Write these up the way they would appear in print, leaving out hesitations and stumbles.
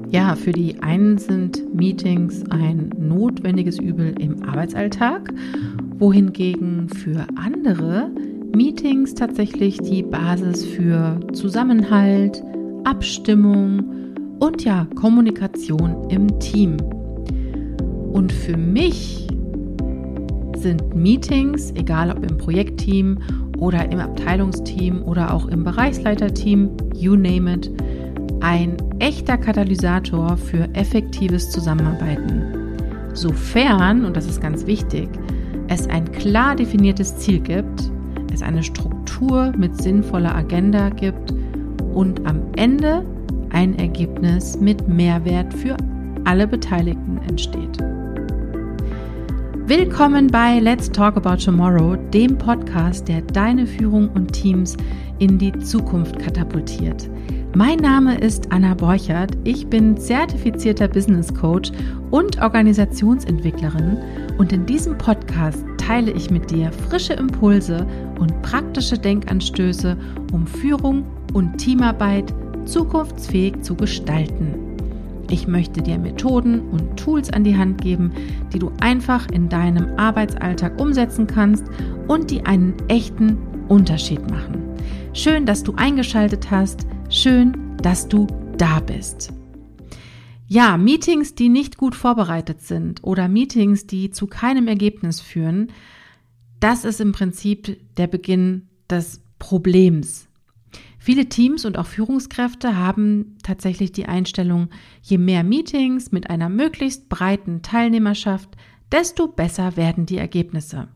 Ja, für die einen sind Meetings ein notwendiges Übel im Arbeitsalltag, wohingegen für andere Meetings tatsächlich die Basis für Zusammenhalt, Abstimmung und Kommunikation im Team. Und für mich sind Meetings, egal ob im Projektteam oder im Abteilungsteam oder auch im Bereichsleiterteam, you name it, ein echter Katalysator für effektives Zusammenarbeiten. Sofern, und das ist ganz wichtig, es ein klar definiertes Ziel gibt, es eine Struktur mit sinnvoller Agenda gibt und am Ende ein Ergebnis mit Mehrwert für alle Beteiligten entsteht. Willkommen bei Let's Talk About Tomorrow, dem Podcast, der deine Führung und Teams in die Zukunft katapultiert. Mein Name ist Anna Borchert, ich bin zertifizierter Business Coach und Organisationsentwicklerin und in diesem Podcast teile ich mit dir frische Impulse und praktische Denkanstöße, um Führung und Teamarbeit zukunftsfähig zu gestalten. Ich möchte dir Methoden und Tools an die Hand geben, die du einfach in deinem Arbeitsalltag umsetzen kannst und die einen echten Unterschied machen. Schön, dass du eingeschaltet hast. Schön, dass du da bist. Ja, Meetings, die nicht gut vorbereitet sind oder Meetings, die zu keinem Ergebnis führen, das ist im Prinzip der Beginn des Problems. Viele Teams und auch Führungskräfte haben tatsächlich die Einstellung, je mehr Meetings mit einer möglichst breiten Teilnehmerschaft, desto besser werden die Ergebnisse.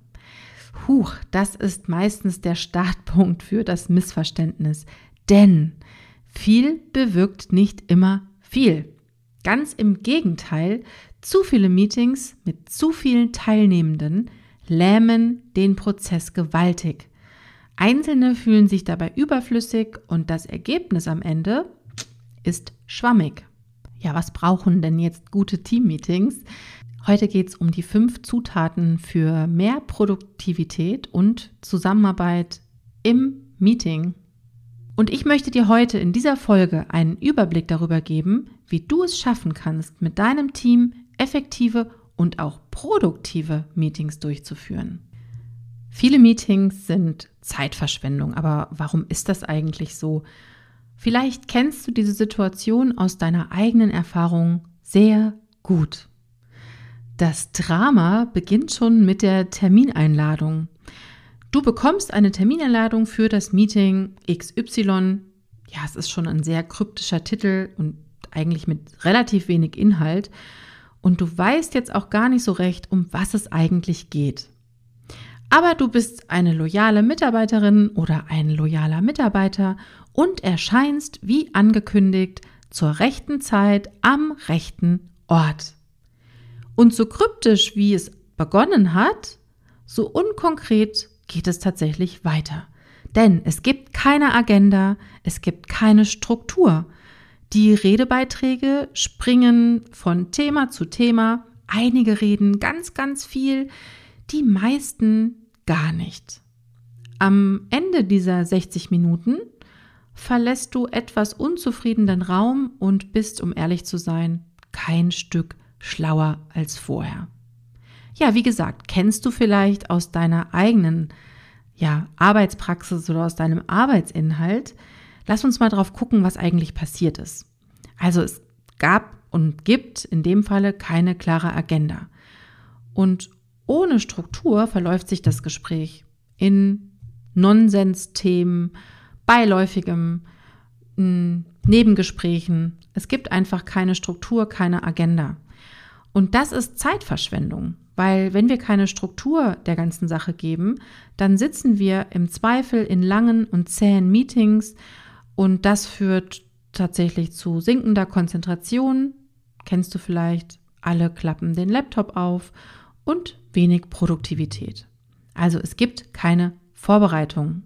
Das ist meistens der Startpunkt für das Missverständnis, denn viel bewirkt nicht immer viel. Ganz im Gegenteil, zu viele Meetings mit zu vielen Teilnehmenden lähmen den Prozess gewaltig. Einzelne fühlen sich dabei überflüssig und das Ergebnis am Ende ist schwammig. Ja, was brauchen denn jetzt gute Teammeetings? Heute geht es um die 5 Zutaten für mehr Produktivität und Zusammenarbeit im Meeting. Und ich möchte dir heute in dieser Folge einen Überblick darüber geben, wie du es schaffen kannst, mit deinem Team effektive und auch produktive Meetings durchzuführen. Viele Meetings sind Zeitverschwendung, aber warum ist das eigentlich so? Vielleicht kennst du diese Situation aus deiner eigenen Erfahrung sehr gut. Das Drama beginnt schon mit der Termineinladung. Du bekommst eine Termineinladung für das Meeting XY. Ja, es ist schon ein sehr kryptischer Titel und eigentlich mit relativ wenig Inhalt. Und du weißt jetzt auch gar nicht so recht, um was es eigentlich geht. Aber du bist eine loyale Mitarbeiterin oder ein loyaler Mitarbeiter und erscheinst wie angekündigt zur rechten Zeit am rechten Ort. Und so kryptisch, wie es begonnen hat, so unkonkret geht es tatsächlich weiter. Denn es gibt keine Agenda, es gibt keine Struktur. Die Redebeiträge springen von Thema zu Thema. Einige reden ganz, ganz viel, die meisten gar nicht. Am Ende dieser 60 Minuten verlässt du etwas unzufrieden den Raum und bist, um ehrlich zu sein, kein Stück schlauer als vorher. Ja, wie gesagt, kennst du vielleicht aus deiner eigenen Arbeitspraxis oder aus deinem Arbeitsinhalt. Lass uns mal drauf gucken, was eigentlich passiert ist. Also es gab und gibt in dem Falle keine klare Agenda. Und ohne Struktur verläuft sich das Gespräch in Nonsensthemen, beiläufigem, Nebengesprächen. Es gibt einfach keine Struktur, keine Agenda. Und das ist Zeitverschwendung, weil wenn wir keine Struktur der ganzen Sache geben, dann sitzen wir im Zweifel in langen und zähen Meetings und das führt tatsächlich zu sinkender Konzentration. Kennst du vielleicht, alle klappen den Laptop auf und wenig Produktivität. Also es gibt keine Vorbereitung.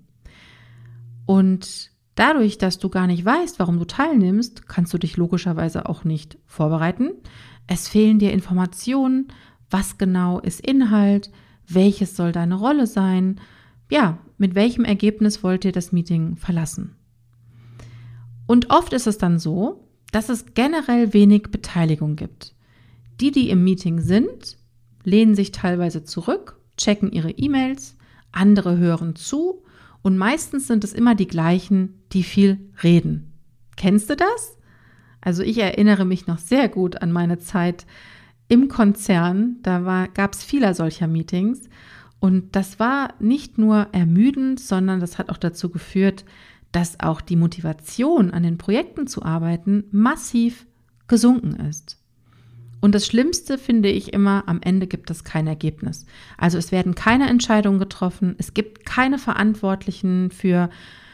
Und dadurch, dass du gar nicht weißt, warum du teilnimmst, kannst du dich logischerweise auch nicht vorbereiten. Es fehlen dir Informationen, was genau ist Inhalt, welches soll deine Rolle sein, mit welchem Ergebnis wollt ihr das Meeting verlassen. Und oft ist es dann so, dass es generell wenig Beteiligung gibt. Die im Meeting sind, lehnen sich teilweise zurück, checken ihre E-Mails, andere hören zu und meistens sind es immer die gleichen, die viel reden. Kennst du das? Also ich erinnere mich noch sehr gut an meine Zeit im Konzern. Da gab es viele solcher Meetings und das war nicht nur ermüdend, sondern das hat auch dazu geführt, dass auch die Motivation, an den Projekten zu arbeiten, massiv gesunken ist. Und das Schlimmste finde ich immer, am Ende gibt es kein Ergebnis. Also es werden keine Entscheidungen getroffen, es gibt keine Verantwortlichen für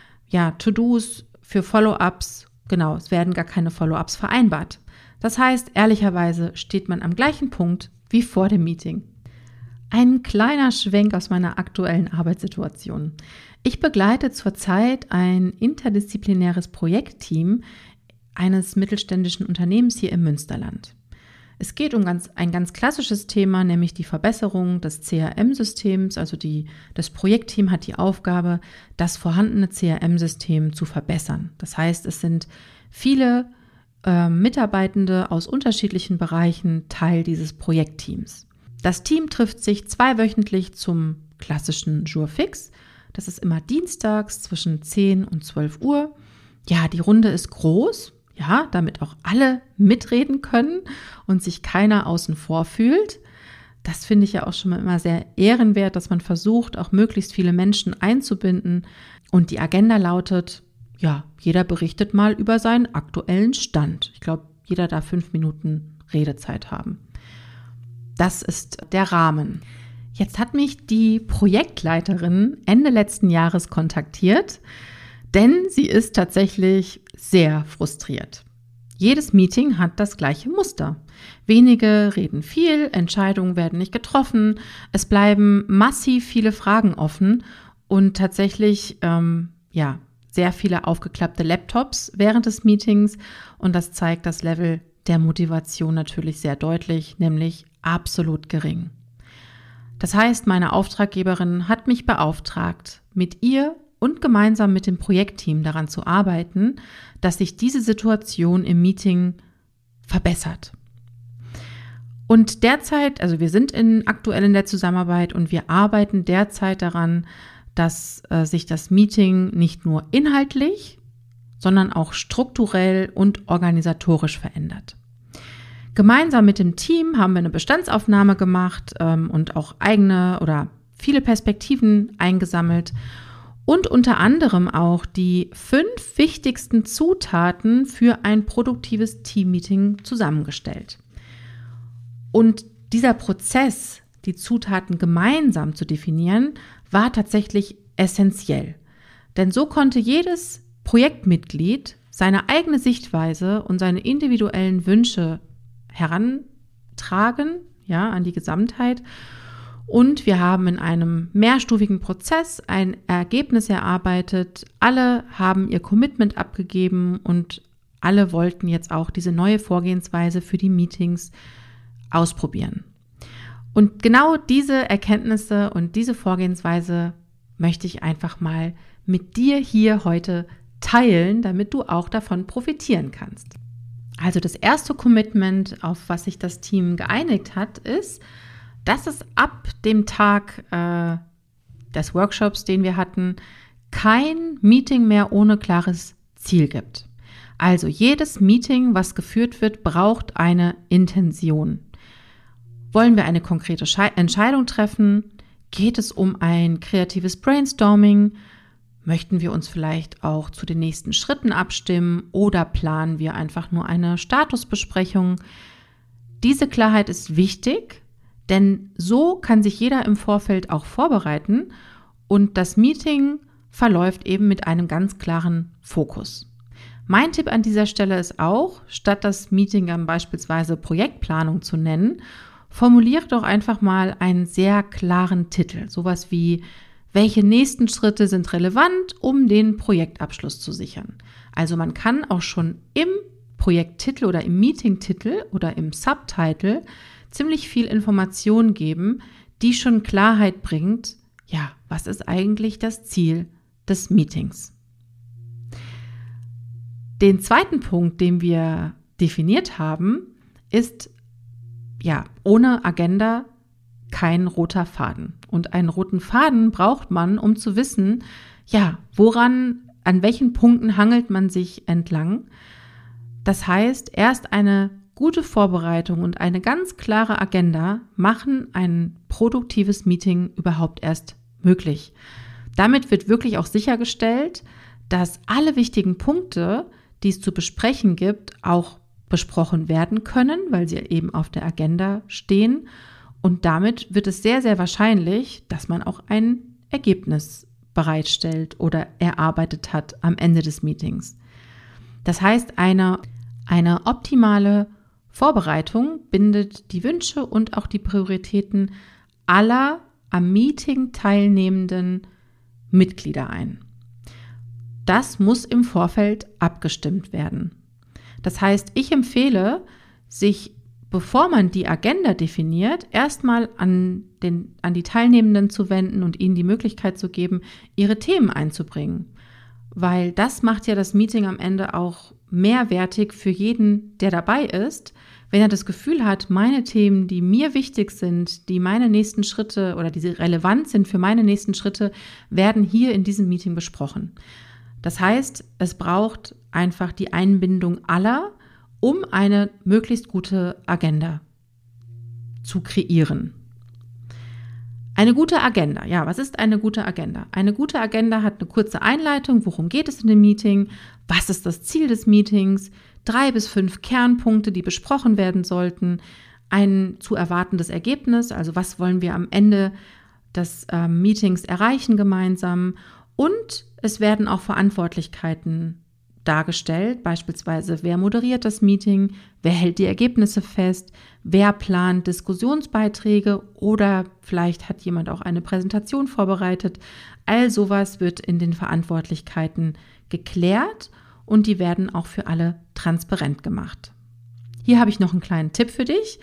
To-Dos, für Follow-ups. Genau, es werden gar keine Follow-ups vereinbart. Das heißt, ehrlicherweise steht man am gleichen Punkt wie vor dem Meeting. Ein kleiner Schwenk aus meiner aktuellen Arbeitssituation. Ich begleite zurzeit ein interdisziplinäres Projektteam eines mittelständischen Unternehmens hier im Münsterland. Es geht um ein ganz klassisches Thema, nämlich die Verbesserung des CRM-Systems. Also das Projektteam hat die Aufgabe, das vorhandene CRM-System zu verbessern. Das heißt, es sind viele Mitarbeitende aus unterschiedlichen Bereichen Teil dieses Projektteams. Das Team trifft sich 2-wöchentlich zum klassischen Jour fix. Das ist immer dienstags zwischen 10 und 12 Uhr. Ja, die Runde ist groß. Ja, damit auch alle mitreden können und sich keiner außen vor fühlt. Das finde ich ja auch schon mal immer sehr ehrenwert, dass man versucht, auch möglichst viele Menschen einzubinden. Und die Agenda lautet, jeder berichtet mal über seinen aktuellen Stand. Ich glaube, jeder darf 5 Minuten Redezeit haben. Das ist der Rahmen. Jetzt hat mich die Projektleiterin Ende letzten Jahres kontaktiert, denn sie ist tatsächlich sehr frustriert. Jedes Meeting hat das gleiche Muster. Wenige reden viel, Entscheidungen werden nicht getroffen, es bleiben massiv viele Fragen offen und tatsächlich sehr viele aufgeklappte Laptops während des Meetings und das zeigt das Level der Motivation natürlich sehr deutlich, nämlich absolut gering. Das heißt, meine Auftraggeberin hat mich beauftragt, mit ihr und gemeinsam mit dem Projektteam daran zu arbeiten, dass sich diese Situation im Meeting verbessert. Und derzeit, also wir sind aktuell in der Zusammenarbeit und wir arbeiten derzeit daran, dass sich das Meeting nicht nur inhaltlich, sondern auch strukturell und organisatorisch verändert. Gemeinsam mit dem Team haben wir eine Bestandsaufnahme gemacht und auch eigene oder viele Perspektiven eingesammelt und unter anderem auch die 5 wichtigsten Zutaten für ein produktives Teammeeting zusammengestellt. Und dieser Prozess, die Zutaten gemeinsam zu definieren, war tatsächlich essentiell. Denn so konnte jedes Projektmitglied seine eigene Sichtweise und seine individuellen Wünsche herantragen, an die Gesamtheit. Und wir haben in einem mehrstufigen Prozess ein Ergebnis erarbeitet. Alle haben ihr Commitment abgegeben und alle wollten jetzt auch diese neue Vorgehensweise für die Meetings ausprobieren. Und genau diese Erkenntnisse und diese Vorgehensweise möchte ich einfach mal mit dir hier heute teilen, damit du auch davon profitieren kannst. Also das erste Commitment, auf was sich das Team geeinigt hat, ist, dass es ab dem Tag des Workshops, den wir hatten, kein Meeting mehr ohne klares Ziel gibt. Also jedes Meeting, was geführt wird, braucht eine Intention. Wollen wir eine konkrete Entscheidung treffen? Geht es um ein kreatives Brainstorming? Möchten wir uns vielleicht auch zu den nächsten Schritten abstimmen oder planen wir einfach nur eine Statusbesprechung? Diese Klarheit ist wichtig, denn so kann sich jeder im Vorfeld auch vorbereiten und das Meeting verläuft eben mit einem ganz klaren Fokus. Mein Tipp an dieser Stelle ist auch, statt das Meeting dann beispielsweise Projektplanung zu nennen, formuliere doch einfach mal einen sehr klaren Titel, sowas wie: Welche nächsten Schritte sind relevant, um den Projektabschluss zu sichern? Also man kann auch schon im Projekttitel oder im Meetingtitel oder im Subtitle ziemlich viel Information geben, die schon Klarheit bringt, was ist eigentlich das Ziel des Meetings? Den zweiten Punkt, den wir definiert haben, ist, ohne Agenda kein roter Faden. Und einen roten Faden braucht man, um zu wissen, an welchen Punkten hangelt man sich entlang. Das heißt, erst eine gute Vorbereitung und eine ganz klare Agenda machen ein produktives Meeting überhaupt erst möglich. Damit wird wirklich auch sichergestellt, dass alle wichtigen Punkte, die es zu besprechen gibt, auch besprochen werden können, weil sie eben auf der Agenda stehen. Und damit wird es sehr, sehr wahrscheinlich, dass man auch ein Ergebnis bereitstellt oder erarbeitet hat am Ende des Meetings. Das heißt, eine optimale Vorbereitung bindet die Wünsche und auch die Prioritäten aller am Meeting teilnehmenden Mitglieder ein. Das muss im Vorfeld abgestimmt werden. Das heißt, ich empfehle, sich, bevor man die Agenda definiert, erstmal an die Teilnehmenden zu wenden und ihnen die Möglichkeit zu geben, ihre Themen einzubringen. Weil das macht ja das Meeting am Ende auch mehrwertig für jeden, der dabei ist, wenn er das Gefühl hat, meine Themen, die mir wichtig sind, die meine nächsten Schritte oder die relevant sind für meine nächsten Schritte, werden hier in diesem Meeting besprochen. Das heißt, es braucht einfach die Einbindung aller, um eine möglichst gute Agenda zu kreieren. Eine gute Agenda. Ja, was ist eine gute Agenda? Eine gute Agenda hat eine kurze Einleitung. Worum geht es in dem Meeting? Was ist das Ziel des Meetings? 3 bis 5 Kernpunkte, die besprochen werden sollten. Ein zu erwartendes Ergebnis. Also was wollen wir am Ende des Meetings erreichen gemeinsam? Und es werden auch Verantwortlichkeiten dargestellt, beispielsweise wer moderiert das Meeting, wer hält die Ergebnisse fest, wer plant Diskussionsbeiträge oder vielleicht hat jemand auch eine Präsentation vorbereitet. All sowas wird in den Verantwortlichkeiten geklärt und die werden auch für alle transparent gemacht. Hier habe ich noch einen kleinen Tipp für dich.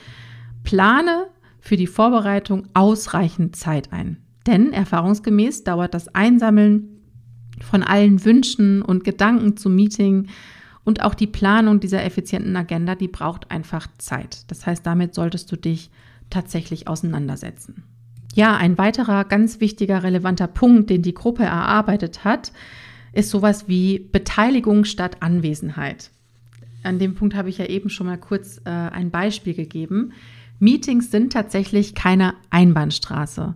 Plane für die Vorbereitung ausreichend Zeit ein, denn erfahrungsgemäß dauert das Einsammeln von allen Wünschen und Gedanken zum Meeting und auch die Planung dieser effizienten Agenda, die braucht einfach Zeit. Das heißt, damit solltest du dich tatsächlich auseinandersetzen. Ja, ein weiterer ganz wichtiger, relevanter Punkt, den die Gruppe erarbeitet hat, ist sowas wie Beteiligung statt Anwesenheit. An dem Punkt habe ich ja eben schon mal kurz ein Beispiel gegeben. Meetings sind tatsächlich keine Einbahnstraße.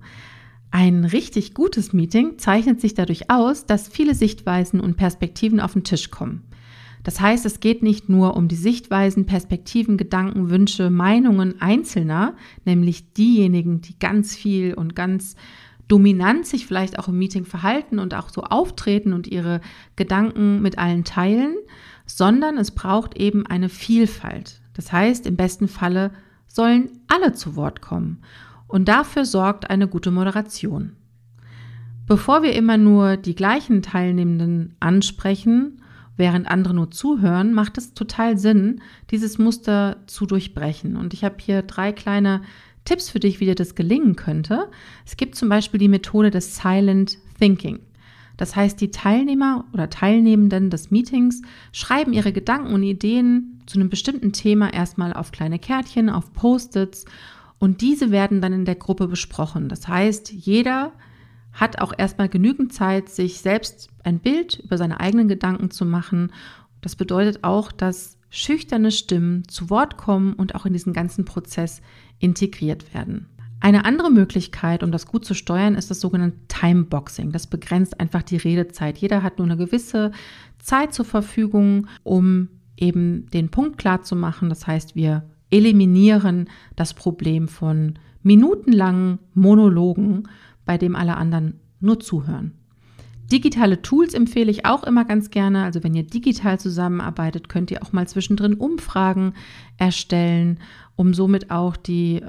Ein richtig gutes Meeting zeichnet sich dadurch aus, dass viele Sichtweisen und Perspektiven auf den Tisch kommen. Das heißt, es geht nicht nur um die Sichtweisen, Perspektiven, Gedanken, Wünsche, Meinungen Einzelner, nämlich diejenigen, die ganz viel und ganz dominant sich vielleicht auch im Meeting verhalten und auch so auftreten und ihre Gedanken mit allen teilen, sondern es braucht eben eine Vielfalt. Das heißt, im besten Falle sollen alle zu Wort kommen. Und dafür sorgt eine gute Moderation. Bevor wir immer nur die gleichen Teilnehmenden ansprechen, während andere nur zuhören, macht es total Sinn, dieses Muster zu durchbrechen. Und ich habe hier 3 kleine Tipps für dich, wie dir das gelingen könnte. Es gibt zum Beispiel die Methode des Silent Thinking. Das heißt, die Teilnehmer oder Teilnehmenden des Meetings schreiben ihre Gedanken und Ideen zu einem bestimmten Thema erstmal auf kleine Kärtchen, auf Post-its. Und diese werden dann in der Gruppe besprochen. Das heißt, jeder hat auch erstmal genügend Zeit, sich selbst ein Bild über seine eigenen Gedanken zu machen. Das bedeutet auch, dass schüchterne Stimmen zu Wort kommen und auch in diesen ganzen Prozess integriert werden. Eine andere Möglichkeit, um das gut zu steuern, ist das sogenannte Timeboxing. Das begrenzt einfach die Redezeit. Jeder hat nur eine gewisse Zeit zur Verfügung, um eben den Punkt klar zu machen. Das heißt, wir eliminieren das Problem von minutenlangen Monologen, bei dem alle anderen nur zuhören. Digitale Tools empfehle ich auch immer ganz gerne. Also wenn ihr digital zusammenarbeitet, könnt ihr auch mal zwischendrin Umfragen erstellen, um somit auch die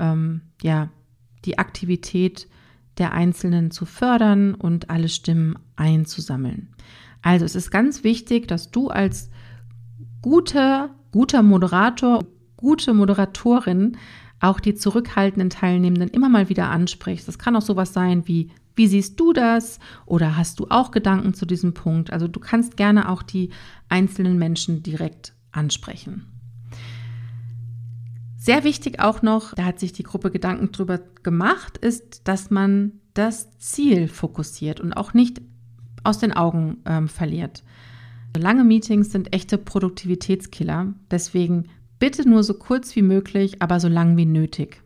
Aktivität der Einzelnen zu fördern und alle Stimmen einzusammeln. Also es ist ganz wichtig, dass du als guter Moderator, gute Moderatorin auch die zurückhaltenden Teilnehmenden immer mal wieder ansprichst. Das kann auch sowas sein wie Wie siehst du das? Oder hast du auch Gedanken zu diesem Punkt? Also du kannst gerne auch die einzelnen Menschen direkt ansprechen. Sehr wichtig auch noch, da hat sich die Gruppe Gedanken drüber gemacht, ist, dass man das Ziel fokussiert und auch nicht aus den Augen verliert. Lange Meetings sind echte Produktivitätskiller, deswegen bitte nur so kurz wie möglich, aber so lang wie nötig.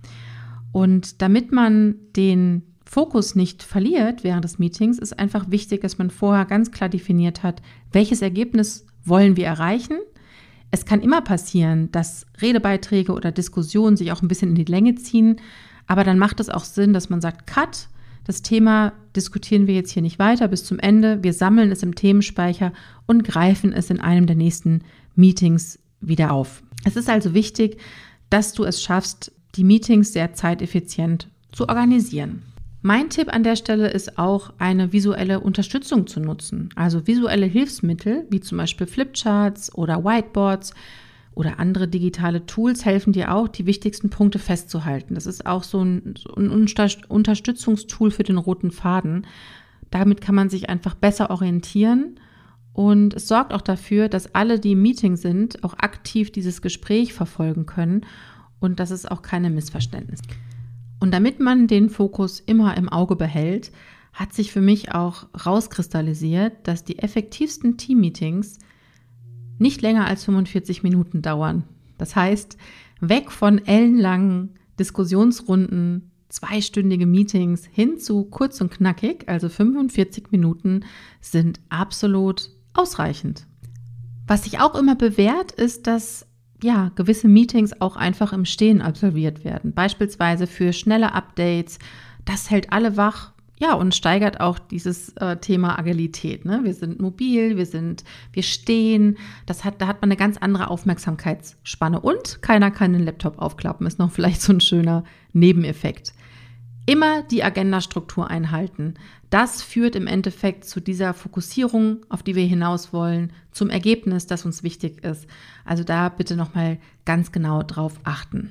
Und damit man den Fokus nicht verliert während des Meetings, ist einfach wichtig, dass man vorher ganz klar definiert hat, welches Ergebnis wollen wir erreichen. Es kann immer passieren, dass Redebeiträge oder Diskussionen sich auch ein bisschen in die Länge ziehen, aber dann macht es auch Sinn, dass man sagt, Cut, das Thema diskutieren wir jetzt hier nicht weiter bis zum Ende, wir sammeln es im Themenspeicher und greifen es in einem der nächsten Meetings wieder auf. Es ist also wichtig, dass du es schaffst, die Meetings sehr zeiteffizient zu organisieren. Mein Tipp an der Stelle ist auch, eine visuelle Unterstützung zu nutzen. Also visuelle Hilfsmittel, wie zum Beispiel Flipcharts oder Whiteboards oder andere digitale Tools helfen dir auch, die wichtigsten Punkte festzuhalten. Das ist auch so ein Unterstützungstool für den roten Faden. Damit kann man sich einfach besser orientieren und es sorgt auch dafür, dass alle, die im Meeting sind, auch aktiv dieses Gespräch verfolgen können und dass es auch keine Missverständnisse gibt. Und damit man den Fokus immer im Auge behält, hat sich für mich auch rauskristallisiert, dass die effektivsten Team-Meetings nicht länger als 45 Minuten dauern. Das heißt, weg von ellenlangen Diskussionsrunden, 2-stündige Meetings hin zu kurz und knackig, also 45 Minuten sind absolut ausreichend. Was sich auch immer bewährt, ist, dass gewisse Meetings auch einfach im Stehen absolviert werden. Beispielsweise für schnelle Updates. Das hält alle wach, und steigert auch dieses Thema Agilität. Ne? Wir sind mobil, wir stehen. Da hat man eine ganz andere Aufmerksamkeitsspanne. Und keiner kann den Laptop aufklappen. Ist noch vielleicht so ein schöner Nebeneffekt. Immer die Agendastruktur einhalten. Das führt im Endeffekt zu dieser Fokussierung, auf die wir hinaus wollen, zum Ergebnis, das uns wichtig ist. Also da bitte nochmal ganz genau drauf achten.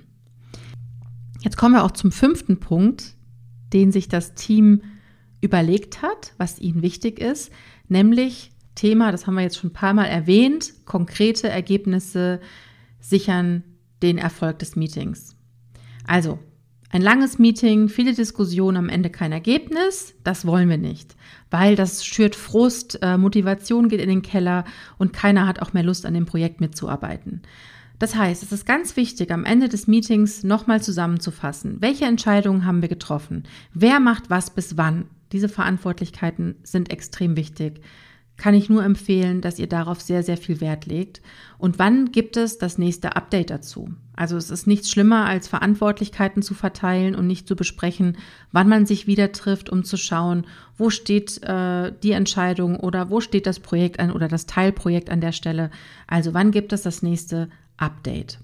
Jetzt kommen wir auch zum 5. Punkt, den sich das Team überlegt hat, was ihnen wichtig ist, nämlich Thema, das haben wir jetzt schon ein paar Mal erwähnt, konkrete Ergebnisse sichern den Erfolg des Meetings. Also ein langes Meeting, viele Diskussionen, am Ende kein Ergebnis, das wollen wir nicht, weil das schürt Frust, Motivation geht in den Keller und keiner hat auch mehr Lust, an dem Projekt mitzuarbeiten. Das heißt, es ist ganz wichtig, am Ende des Meetings nochmal zusammenzufassen, welche Entscheidungen haben wir getroffen, wer macht was bis wann. Diese Verantwortlichkeiten sind extrem wichtig. Kann ich nur empfehlen, dass ihr darauf sehr, sehr viel Wert legt. Und wann gibt es das nächste Update dazu? Also es ist nichts schlimmer, als Verantwortlichkeiten zu verteilen und nicht zu besprechen, wann man sich wieder trifft, um zu schauen, wo steht die Entscheidung oder wo steht das Projekt an oder das Teilprojekt an der Stelle. Also wann gibt es das nächste Update?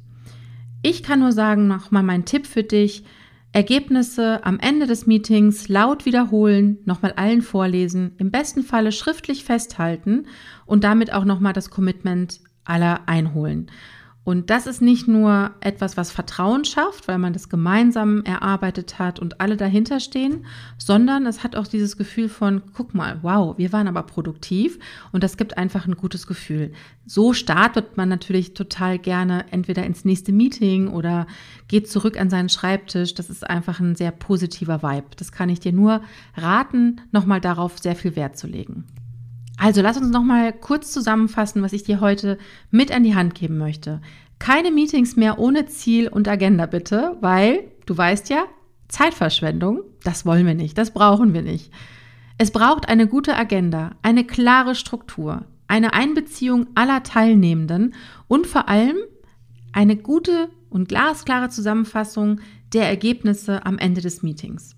Ich kann nur sagen, nochmal mein Tipp für dich, Ergebnisse am Ende des Meetings laut wiederholen, nochmal allen vorlesen, im besten Falle schriftlich festhalten und damit auch nochmal das Commitment aller einholen. Und das ist nicht nur etwas, was Vertrauen schafft, weil man das gemeinsam erarbeitet hat und alle dahinter stehen, sondern es hat auch dieses Gefühl von, guck mal, wow, wir waren aber produktiv und das gibt einfach ein gutes Gefühl. So startet man natürlich total gerne entweder ins nächste Meeting oder geht zurück an seinen Schreibtisch. Das ist einfach ein sehr positiver Vibe. Das kann ich dir nur raten, nochmal darauf sehr viel Wert zu legen. Also lass uns nochmal kurz zusammenfassen, was ich dir heute mit an die Hand geben möchte. Keine Meetings mehr ohne Ziel und Agenda bitte, weil, du weißt ja, Zeitverschwendung, das wollen wir nicht, das brauchen wir nicht. Es braucht eine gute Agenda, eine klare Struktur, eine Einbeziehung aller Teilnehmenden und vor allem eine gute und glasklare Zusammenfassung der Ergebnisse am Ende des Meetings.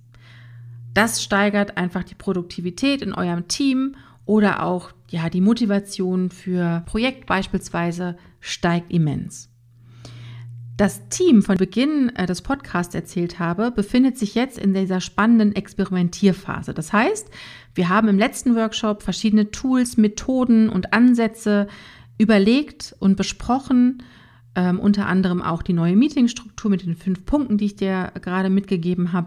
Das steigert einfach die Produktivität in eurem Team oder auch die Motivation für Projekt beispielsweise steigt immens. Das Team, von Beginn des Podcasts erzählt habe, befindet sich jetzt in dieser spannenden Experimentierphase. Das heißt, wir haben im letzten Workshop verschiedene Tools, Methoden und Ansätze überlegt und besprochen, unter anderem auch die neue Meetingstruktur mit den 5 Punkten, die ich dir gerade mitgegeben habe.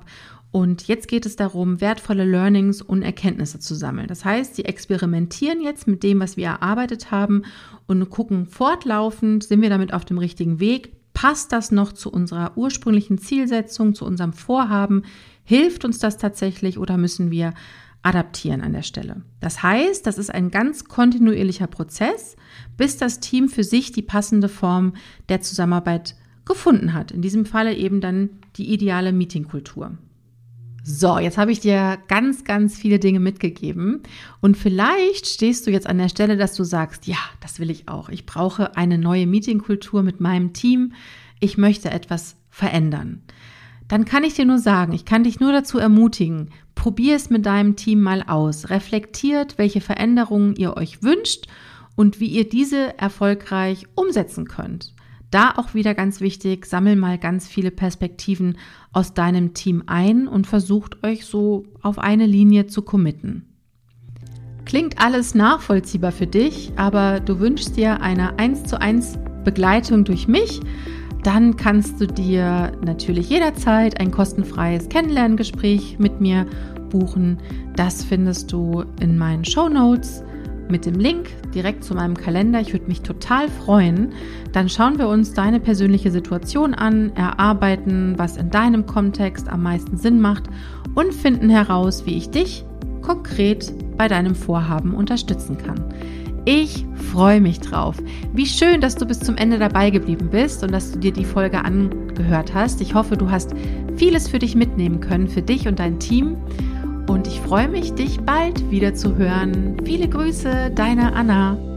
Und jetzt geht es darum, wertvolle Learnings und Erkenntnisse zu sammeln. Das heißt, sie experimentieren jetzt mit dem, was wir erarbeitet haben und gucken fortlaufend, sind wir damit auf dem richtigen Weg? Passt das noch zu unserer ursprünglichen Zielsetzung, zu unserem Vorhaben? Hilft uns das tatsächlich oder müssen wir adaptieren an der Stelle? Das heißt, das ist ein ganz kontinuierlicher Prozess, bis das Team für sich die passende Form der Zusammenarbeit gefunden hat. In diesem Falle eben dann die ideale Meetingkultur. So, jetzt habe ich dir ganz, ganz viele Dinge mitgegeben und vielleicht stehst du jetzt an der Stelle, dass du sagst, ja, das will ich auch. Ich brauche eine neue Meetingkultur mit meinem Team. Ich möchte etwas verändern. Dann kann ich dir nur sagen, ich kann dich nur dazu ermutigen, probier es mit deinem Team mal aus. Reflektiert, welche Veränderungen ihr euch wünscht und wie ihr diese erfolgreich umsetzen könnt. Da auch wieder ganz wichtig, sammel mal ganz viele Perspektiven aus deinem Team ein und versucht euch so auf eine Linie zu committen. Klingt alles nachvollziehbar für dich, aber du wünschst dir eine 1:1 Begleitung durch mich, dann kannst du dir natürlich jederzeit ein kostenfreies Kennenlerngespräch mit mir buchen. Das findest du in meinen Shownotes mit dem Link direkt zu meinem Kalender. Ich würde mich total freuen. Dann schauen wir uns deine persönliche Situation an, erarbeiten, was in deinem Kontext am meisten Sinn macht und finden heraus, wie ich dich konkret bei deinem Vorhaben unterstützen kann. Ich freue mich drauf. Wie schön, dass du bis zum Ende dabei geblieben bist und dass du dir die Folge angehört hast. Ich hoffe, du hast vieles für dich mitnehmen können, für dich und dein Team. Und ich freue mich, dich bald wieder zu hören. Viele Grüße, deine Anna.